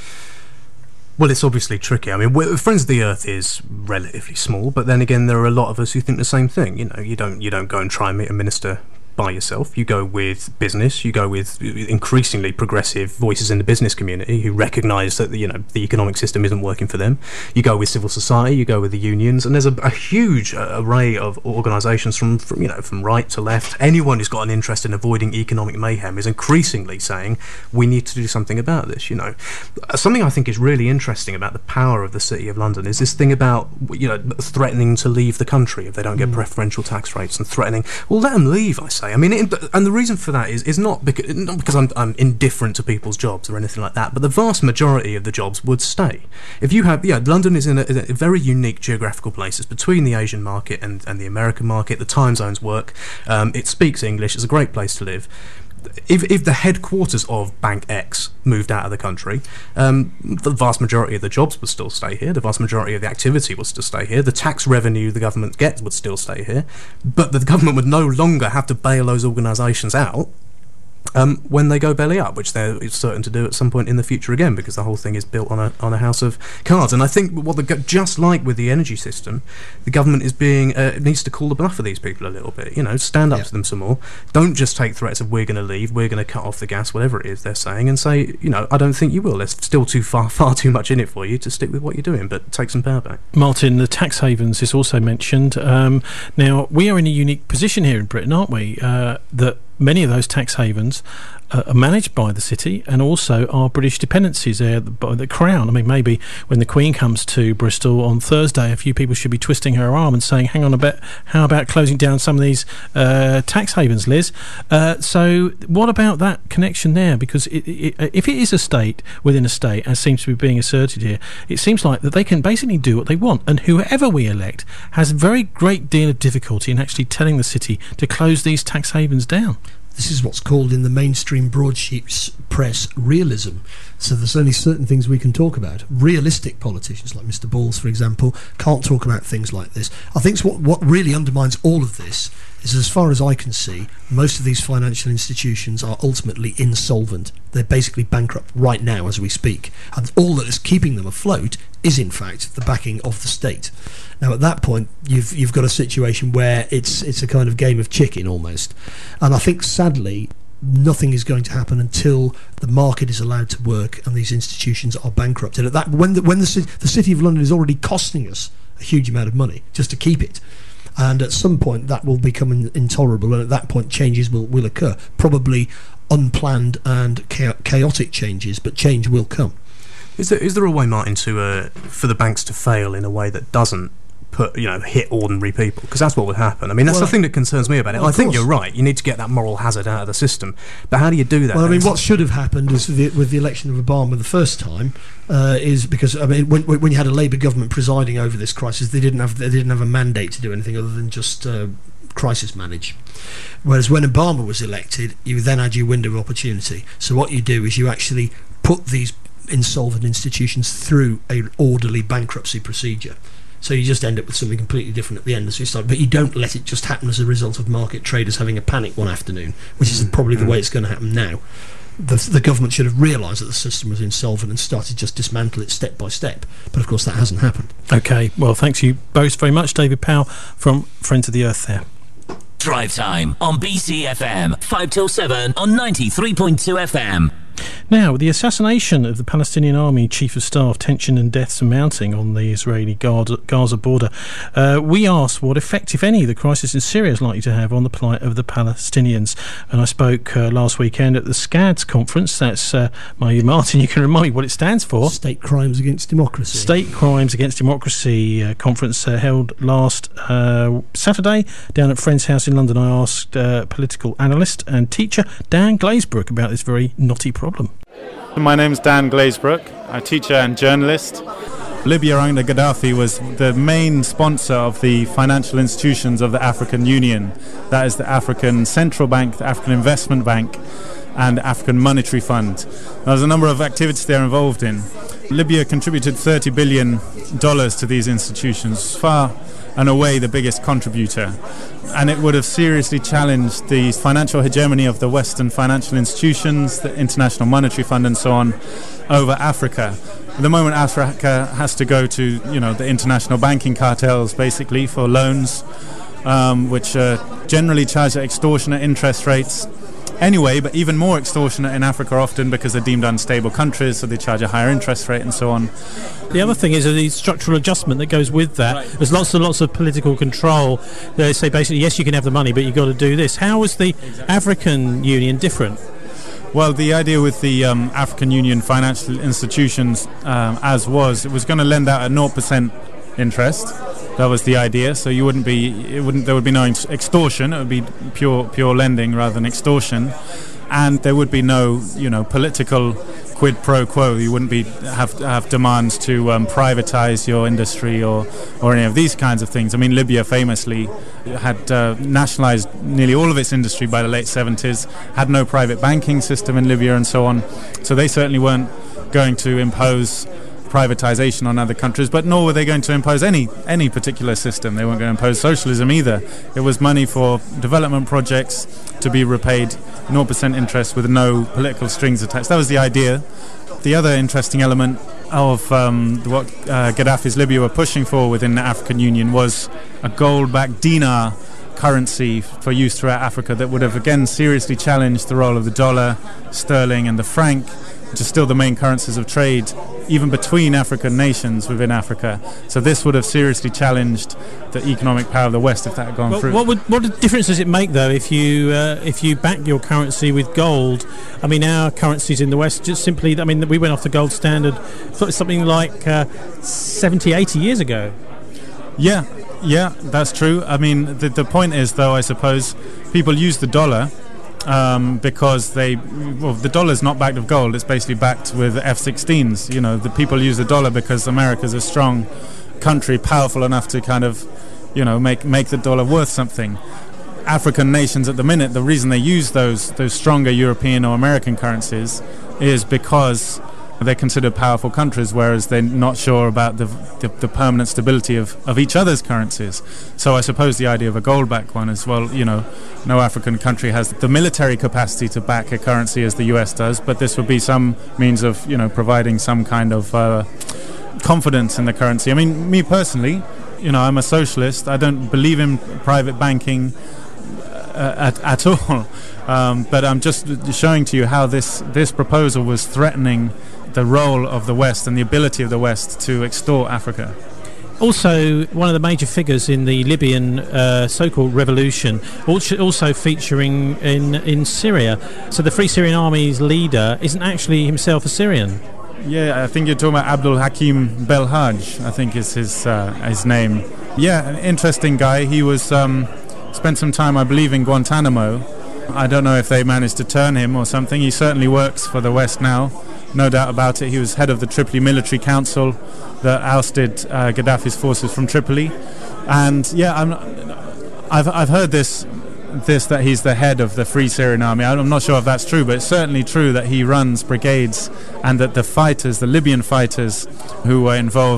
Well, it's obviously tricky. I mean, Friends of the Earth is relatively small, but then again, there are a lot of us who think the same thing. You know, you don't go and try and meet a minister by yourself. You go with business. You go with increasingly progressive voices in the business community who recognise that the economic system isn't working for them. You go with civil society. You go with the unions, and there's a huge array of organisations from right to left. Anyone who's got an interest in avoiding economic mayhem is increasingly saying we need to do something about this. You know, something I think is really interesting about the power of the City of London is this thing about threatening to leave the country if they don't get preferential tax rates, and threatening, well, let them leave, I say. I mean, and the reason for that is not because I'm indifferent to people's jobs or anything like that, but the vast majority of the jobs would stay. If you have, London is in a very unique geographical place. It's between the Asian market and the American market. The time zones work. It speaks English. It's a great place to live. If the headquarters of Bank X moved out of the country, the vast majority of the jobs would still stay here, the vast majority of the activity would still stay here, the tax revenue the government gets would still stay here, but the government would no longer have to bail those organisations out when they go belly up, which they're certain to do at some point in the future again, because the whole thing is built on a house of cards. And I think just like with the energy system, the government is needs to call the bluff of these people a little bit. Stand up to them some more. Don't just take threats of we're going to leave, we're going to cut off the gas, whatever it is they're saying, and say, I don't think you will. There's still far too much in it for you to stick with what you're doing, but take some power back. Martin, the tax havens is also mentioned. Now, we are in a unique position here in Britain, aren't we? That many of those tax havens are managed by the city and also are British dependencies by the Crown. I mean, maybe when the Queen comes to Bristol on Thursday, a few people should be twisting her arm and saying, hang on a bit, how about closing down some of these tax havens, Liz? So what about that connection there? Because if it is a state within a state, as seems to be being asserted here, it seems like that they can basically do what they want, and whoever we elect has a very great deal of difficulty in actually telling the city to close these tax havens down. This is what's called in the mainstream broadsheet press realism. So there's only certain things we can talk about. Realistic politicians like Mr. Balls, for example, can't talk about things like this. I think what really undermines all of this is, as far as I can see, most of these financial institutions are ultimately insolvent. They're basically bankrupt right now as we speak. And all that is keeping them afloat is, in fact, the backing of the state. Now, at that point, you've got a situation where it's a kind of game of chicken almost. And I think, sadly, nothing is going to happen until the market is allowed to work and these institutions are bankrupted. At that, when the City of London is already costing us a huge amount of money just to keep it, and at some point that will become intolerable, and at that point changes will occur. Probably unplanned and chaotic changes, but change will come. Is there a way, Martin, for the banks to fail in a way that doesn't hit ordinary people? Because that's what would happen. I mean, that's the thing that concerns me about it. I think you're right. You need to get that moral hazard out of the system. But how do you do that? Well, I mean, what should have happened is with the election of Obama the first time is because, I mean, when you had a Labour government presiding over this crisis, they didn't have a mandate to do anything other than just crisis manage. Whereas when Obama was elected, you then had your window of opportunity. So what you do is you actually put these insolvent institutions through an orderly bankruptcy procedure. So you just end up with something completely different at the end as you start, but you don't let it just happen as a result of market traders having a panic one afternoon, which is probably the way it's going to happen now. the government should have realised that the system was insolvent and started just dismantle it step by step. But of course that hasn't happened. Okay, well, thanks you both very much. David Powell from Friends of the Earth there. Drive Time on BCFM, 5 till 7 on 93.2 FM. Now, with the assassination of the Palestinian Army Chief of Staff, tension and deaths are mounting on the Israeli-Gaza border. We asked what effect, if any, the crisis in Syria is likely to have on the plight of the Palestinians. And I spoke last weekend at the SCADS conference. That's, Martin, you can remind me what it stands for. State Crimes Against Democracy. State Crimes Against Democracy conference held last Saturday down at Friends House in London. I asked political analyst and teacher Dan Glazebrook about this very knotty problem. My name's Dan Glazebrook. I'm a teacher and journalist. Libya under Gaddafi was the main sponsor of the financial institutions of the African Union. That is the African Central Bank, the African Investment Bank, and the African Monetary Fund. There's a number of activities they're involved in. Libya contributed $30 billion to these institutions, far and away the biggest contributor. And it would have seriously challenged the financial hegemony of the Western financial institutions, the International Monetary Fund and so on, over Africa. At the moment, Africa has to go to, the international banking cartels, basically, for loans, which generally charge at extortionate interest rates. Anyway, but even more extortionate in Africa often because they're deemed unstable countries, so they charge a higher interest rate and so on. The other thing is the structural adjustment that goes with that. Right. There's lots and lots of political control. They say basically, yes, you can have the money, but you've got to do this. How is the African Union different? Well, the idea with the African Union financial institutions, it was going to lend out at 0% interest. That was the idea. So there would be no extortion. It would be pure lending rather than extortion, and there would be no, political quid pro quo. You wouldn't have demands to privatize your industry or any of these kinds of things. I mean, Libya famously had nationalized nearly all of its industry by the late 70s, had no private banking system in Libya and so on. So they certainly weren't going to impose privatization on other countries, but nor were they going to impose any particular system. They weren't going to impose socialism either. It was money for development projects to be repaid 0% interest with no political strings attached. That was the idea. The other interesting element of what Gaddafi's Libya were pushing for within the African Union was a gold-backed dinar currency for use throughout Africa that would have again seriously challenged the role of the dollar, sterling and the franc, which are still the main currencies of trade even between African nations within Africa. So this would have seriously challenged the economic power of the West if that had gone through. What difference does it make, though, if you back your currency with gold? I mean, our currencies in the West just simply, we went off the gold standard something like 70, 80 years ago. Yeah, that's true. I mean, the point is, though, I suppose, people use the dollar because the dollar's not backed with gold, it's basically backed with F-16s. The people use the dollar because America's a strong country, powerful enough to kind of, make the dollar worth something. African nations at the minute, the reason they use those stronger European or American currencies is because they're considered powerful countries, whereas they're not sure about the permanent stability of each other's currencies. So I suppose the idea of a gold-backed one is, well, no African country has the military capacity to back a currency as the US does, but this would be some means of, providing some kind of confidence in the currency. I mean, me personally, I'm a socialist. I don't believe in private banking at all. But I'm just showing to you how this proposal was threatening the role of the West and the ability of the West to extort Africa. Also, one of the major figures in the Libyan so-called revolution, also featuring in Syria. So the Free Syrian Army's leader isn't actually himself a Syrian. Yeah, I think you're talking about Abdul Hakim Belhaj, I think is his name. Yeah, an interesting guy. He was spent some time, I believe, in Guantanamo. I don't know if they managed to turn him or something. He certainly works for the West now, no doubt about it. He was head of the Tripoli Military Council that ousted Gaddafi's forces from Tripoli. And yeah, I've heard this that he's the head of the Free Syrian Army. I'm not sure if that's true, but it's certainly true that he runs brigades and that the Libyan fighters who were involved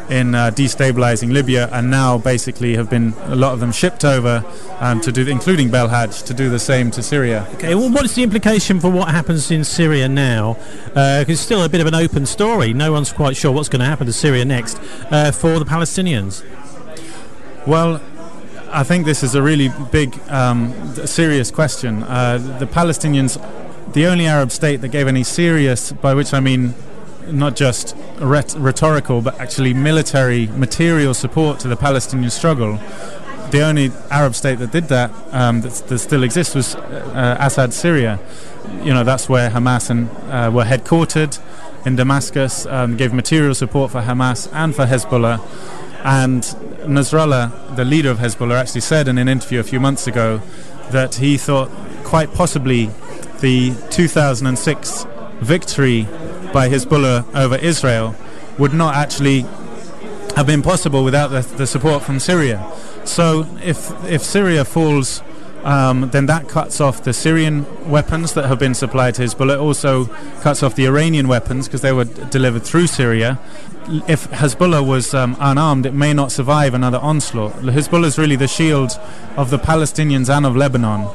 in destabilizing Libya, and now basically have been, a lot of them, shipped over to do, including Belhaj, to do the same to Syria. Okay, well, what is the implication for what happens in Syria now? Because it's still a bit of an open story. No one's quite sure what's going to happen to Syria next for the Palestinians. Well, I think this is a really big, serious question. The Palestinians, the only Arab state that gave any serious, by which I mean not just rhetorical, but actually military, material support to the Palestinian struggle, the only Arab state that did that, that still exists, was Assad, Syria. You know, that's where Hamas were headquartered, in Damascus, gave material support for Hamas and for Hezbollah. And Nasrallah, the leader of Hezbollah, actually said in an interview a few months ago that he thought quite possibly the 2006 victory by Hezbollah over Israel would not actually have been possible without the support from Syria. So if Syria falls, then that cuts off the Syrian weapons that have been supplied to Hezbollah. It also cuts off the Iranian weapons because they were delivered through Syria. If Hezbollah was unarmed, it may not survive another onslaught. Hezbollah is really the shield of the Palestinians and of Lebanon.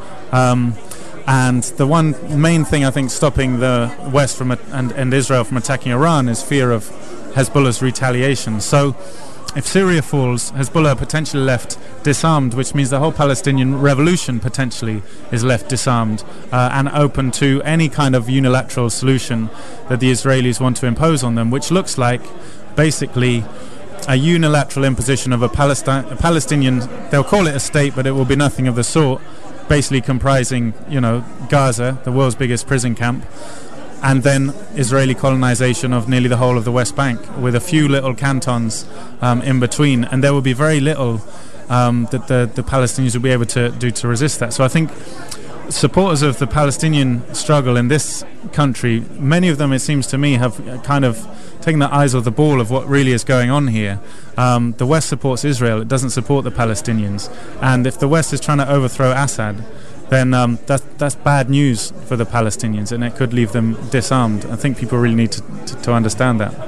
And the one main thing, I think, stopping the West from and Israel from attacking Iran is fear of Hezbollah's retaliation. So if Syria falls, Hezbollah are potentially left disarmed, which means the whole Palestinian revolution potentially is left disarmed and open to any kind of unilateral solution that the Israelis want to impose on them, which looks like basically a unilateral imposition of a Palestinian, they'll call it a state, but it will be nothing of the sort, basically comprising, you know, Gaza, the world's biggest prison camp, and then Israeli colonization of nearly the whole of the West Bank, with a few little cantons in between, and there will be very little that the Palestinians will be able to do to resist that. So I think supporters of the Palestinian struggle in this country, many of them, it seems to me, have kind of taken their eyes off the ball of what really is going on here. The West supports Israel, it doesn't support the Palestinians, and if the West is trying to overthrow Assad, then that's bad news for the Palestinians, and it could leave them disarmed. I think people really need to understand that.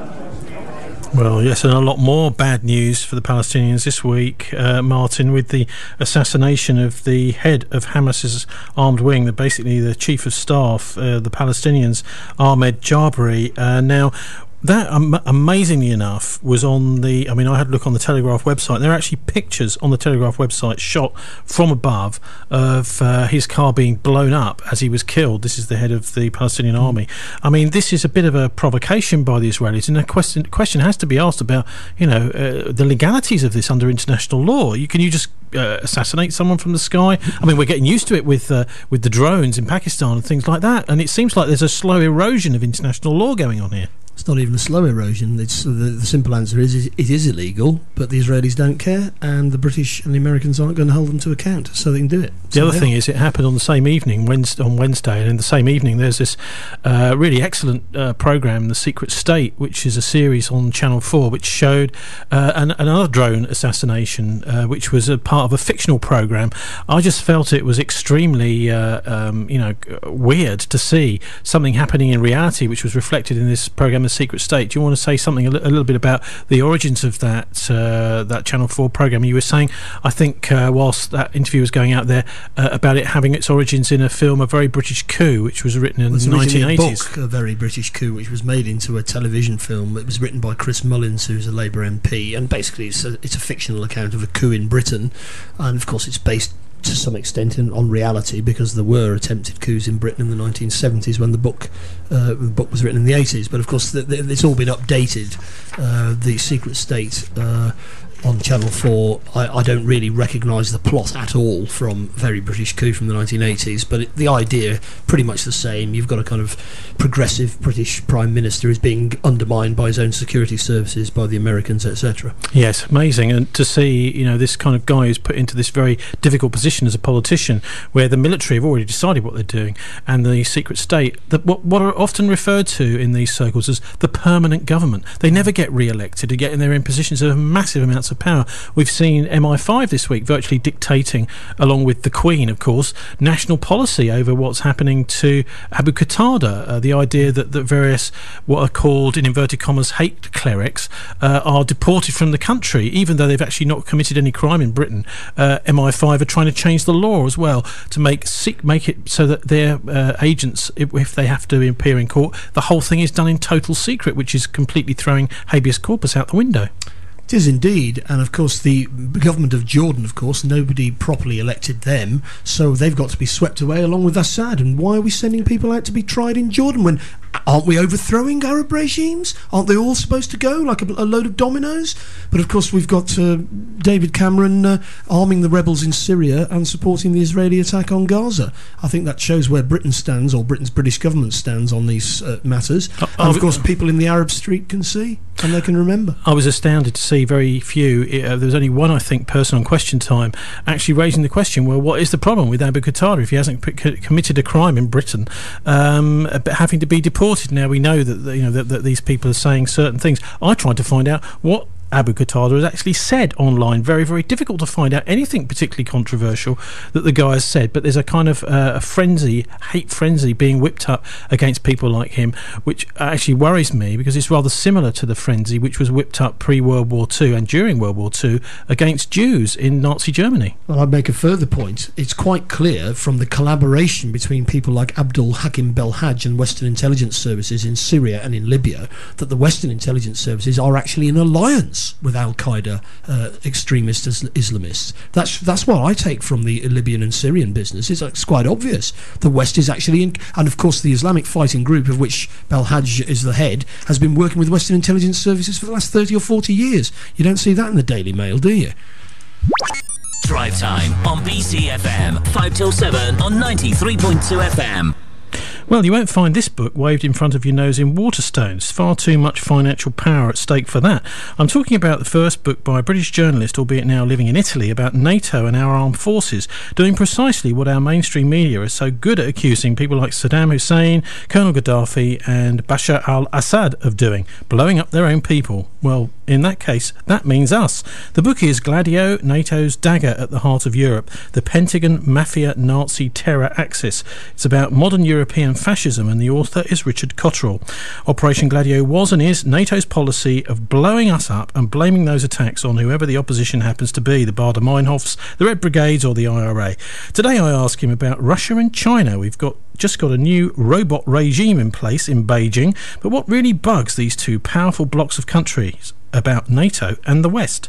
Well, yes, and a lot more bad news for the Palestinians this week, Martin, with the assassination of the head of Hamas's armed wing, basically the chief of staff, the Palestinians, Ahmed Jabari. Now, that, amazingly enough, was on the... I mean, I had a look on the Telegraph website. There are actually pictures on the Telegraph website shot from above of his car being blown up as he was killed. This is the head of the Palestinian army. I mean, this is a bit of a provocation by the Israelis, and a question has to be asked about, you know, the legalities of this under international law. Can you just assassinate someone from the sky? I mean, we're getting used to it with the drones in Pakistan and things like that, and it seems like there's a slow erosion of international law going on here. It's not even a slow erosion. It's the simple answer is it is illegal, but the Israelis don't care, and the British and the Americans aren't going to hold them to account, so they can do it. The other thing is, it happened on the same evening, on Wednesday, and in the same evening there's this really excellent programme, The Secret State, which is a series on Channel 4, which showed another drone assassination, which was a part of a fictional programme. I just felt it was extremely weird to see something happening in reality, which was reflected in this programme, The Secret State. Do you want to say something a little bit about the origins of that Channel 4 programme? You were saying, I think, whilst that interview was going out there, about it having its origins in a film, A Very British Coup, which was written in the 1980s. Book, A Very British Coup, which was made into a television film. It was written by Chris Mullins, who's a Labour MP, and basically it's a fictional account of a coup in Britain, and of course it's based to some extent on reality, because there were attempted coups in Britain in the 1970s when the book was written in the 80s. But of course it's all been updated. The Secret State on Channel 4, I don't really recognise the plot at all from Very British Coup from the 1980s, but the idea pretty much the same. You've got a kind of progressive British Prime Minister who's being undermined by his own security services, by the Americans, etc. Yes, amazing. And to see, you know, this kind of guy who's put into this very difficult position as a politician, where the military have already decided what they're doing, and the Secret State, what are often referred to in these circles as the permanent government. They never get re-elected, they're in positions of massive amounts balance of power. We've seen MI5 this week virtually dictating, along with the Queen, of course, national policy over what's happening to Abu Qatada. The idea that various what are called, in inverted commas, hate clerics are deported from the country, even though they've actually not committed any crime in Britain. MI5 are trying to change the law as well to make it so that their agents, if they have to appear in court, the whole thing is done in total secret, which is completely throwing habeas corpus out the window. It is indeed, and of course the government of Jordan, of course, nobody properly elected them, so they've got to be swept away along with Assad. And why are we sending people out to be tried in Jordan when aren't we overthrowing Arab regimes? Aren't they all supposed to go like a load of dominoes? But of course we've got David Cameron arming the rebels in Syria and supporting the Israeli attack on Gaza. I think that shows where Britain stands, or British government stands on these matters. And of course people in the Arab street can see and they can remember. I was astounded to see very few, there was only one, I think, person on Question Time actually raising the question, well, what is the problem with Abu Qatada if he hasn't committed a crime in Britain, having to be deported? Now we know that that these people are saying certain things. I tried to find out what Abu Qatada has actually said online. Very, very difficult to find out anything particularly controversial that the guy has said, but there's a kind of a hate frenzy being whipped up against people like him, which actually worries me, because it's rather similar to the frenzy which was whipped up pre-World War II and during World War II against Jews in Nazi Germany. Well, I'd make a further point. It's quite clear from the collaboration between people like Abdul Hakim Belhaj and Western intelligence services in Syria and in Libya that the Western intelligence services are actually in alliance with Al-Qaeda extremist Islamists. That's what I take from the Libyan and Syrian business. It's quite obvious. The West is actually in, and of course the Islamic fighting group, of which Belhaj is the head, has been working with Western intelligence services for the last 30 or 40 years. You don't see that in the Daily Mail, do you? Drive Time on BCFM, 5 till 7 on 93.2 FM. Well, you won't find this book waved in front of your nose in Waterstones. Far too much financial power at stake for that. I'm talking about the first book by a British journalist, albeit now living in Italy, about NATO and our armed forces, doing precisely what our mainstream media are so good at accusing people like Saddam Hussein, Colonel Gaddafi and Bashar al-Assad of doing, blowing up their own people. Well, in that case, that means us. The book is Gladio, NATO's dagger at the heart of Europe, the Pentagon Mafia Nazi terror axis. It's about modern European fascism, and the author is Richard Cotterill. Operation Gladio was and is NATO's policy of blowing us up and blaming those attacks on whoever the opposition happens to be, the Baader-Meinhofs, the Red Brigades or the IRA. Today I ask him about Russia and China. We've just got a new robot regime in place in Beijing, but what really bugs these two powerful blocks of countries about NATO and the West?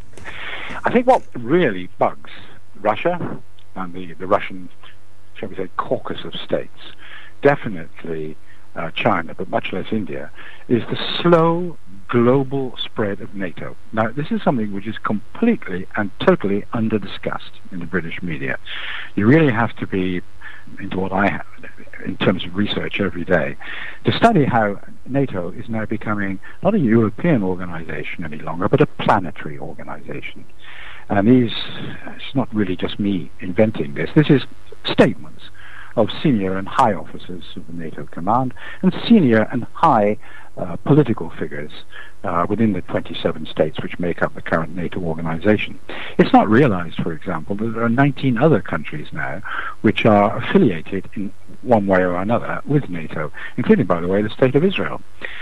I think what really bugs Russia and the Russian, shall we say, caucus of states, definitely China, but much less India, is the slow global spread of NATO. Now, this is something which is completely and totally under-discussed in the British media. You really have to be into what I have in terms of research every day to study how NATO is now becoming not a European organization any longer, but a planetary organization. And it's not really just me inventing this. This is statements of senior and high officers of the NATO command and senior and high political figures within the 27 states which make up the current NATO organization. It's not realized, for example, that there are 19 other countries now which are affiliated in one way or another with NATO, including, by the way, the State of Israel,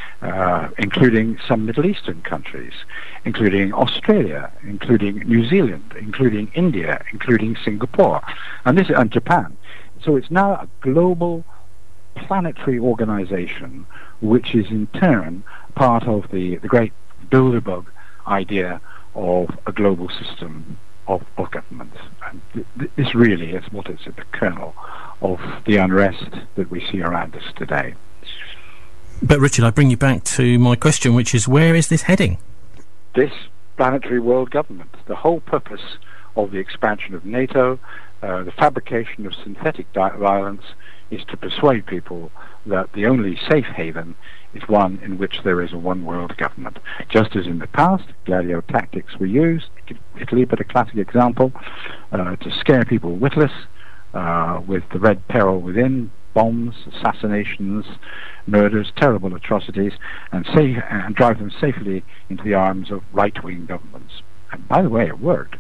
including some Middle Eastern countries, including Australia, including New Zealand, including India, including Singapore, and Japan. So it's now a global planetary organization which is in turn part of the great Bilderberg idea of a global system of governments. And this really is what is at the kernel of the unrest that we see around us today. But Richard, I bring you back to my question, which is, where is this heading? This planetary world government, the whole purpose of the expansion of NATO, the fabrication of synthetic violence, is to persuade people that the only safe haven is one in which there is a one-world government. Just as in the past, Gladio tactics were used, Italy but a classic example, to scare people witless, with the red peril within, bombs, assassinations, murders, terrible atrocities, and drive them safely into the arms of right-wing governments. And by the way, it worked.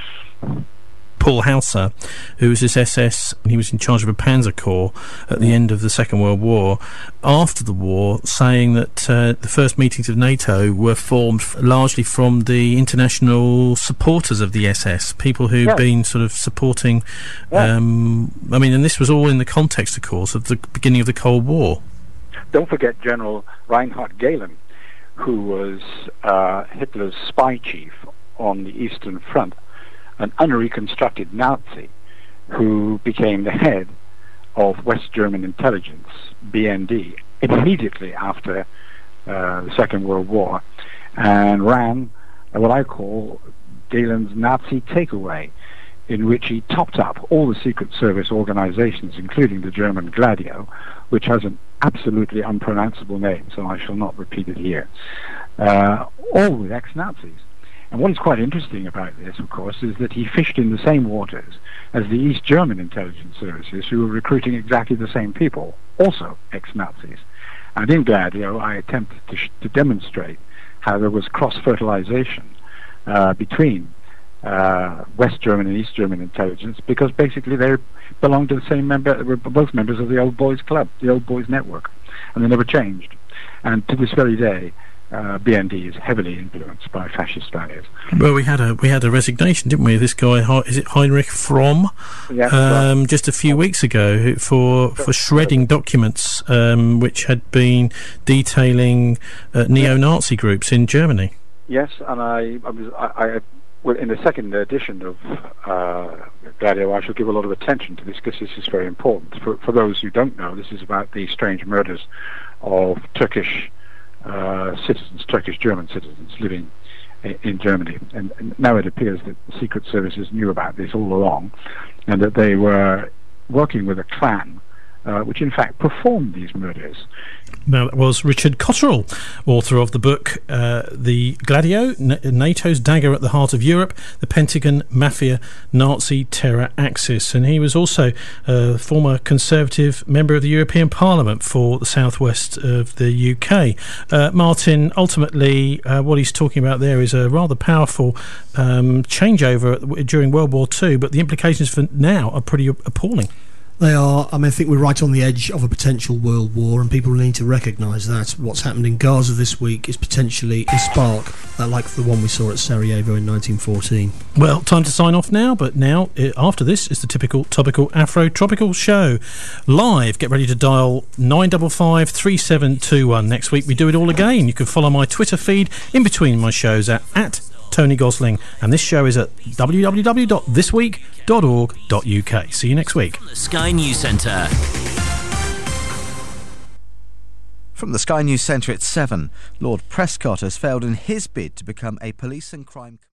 Paul Hauser, who was this SS, he was in charge of a Panzer Corps at the end of the Second World War, after the war, saying that the first meetings of NATO were formed largely from the international supporters of the SS, people who'd been sort of supporting, and this was all in the context, of course, of the beginning of the Cold War. Don't forget General Reinhard Gehlen, who was Hitler's spy chief on the Eastern Front, an unreconstructed Nazi who became the head of West German intelligence, BND, immediately after the Second World War, and ran what I call Gehlen's Nazi takeaway, in which he topped up all the Secret Service organizations, including the German Gladio, which has an absolutely unpronounceable name, so I shall not repeat it here, all with ex-Nazis. And what is quite interesting about this, of course, is that he fished in the same waters as the East German intelligence services, who were recruiting exactly the same people, also ex-Nazis. And in Gladio, I attempted to demonstrate how there was cross-fertilization between West German and East German intelligence, because basically they belonged to the same member, were both members of the Old Boys Club, the Old Boys Network, and they never changed. And to this very day, BND is heavily influenced by fascist values. Well, we had a resignation, didn't we? This guy, is it Heinrich Fromm? Yeah, just a few weeks ago for shredding documents which had been detailing neo-Nazi groups in Germany. Yes, and I well, in the second edition of Gladio, I shall give a lot of attention to this because this is very important. For those who don't know, this is about the strange murders of Turkish citizens, Turkish-German citizens living in Germany. And now it appears that the Secret Services knew about this all along, and that they were working with a clan which in fact performed these murders. Now, that was Richard Cotterill, author of the book The Gladio, NATO's Dagger at the Heart of Europe, the Pentagon Mafia Nazi Terror Axis. And he was also a former Conservative member of the European Parliament for the southwest of the UK. Martin, ultimately, what he's talking about there is a rather powerful changeover during World War II, but the implications for now are pretty appalling. They are. I think we're right on the edge of a potential world war, and people need to recognise that. What's happened in Gaza this week is potentially a spark, like the one we saw at Sarajevo in 1914. Well, time to sign off now, but now, after this, is the typical Topical Afro-Tropical show. Live, get ready to dial 955 3721. Next week we do it all again. You can follow my Twitter feed in between my shows at Tony Gosling, and this show is at www.thisweek.org.uk. See you next week. From the Sky News Centre. From the Sky News Centre at 7, Lord Prescott has failed in his bid to become a police and crime...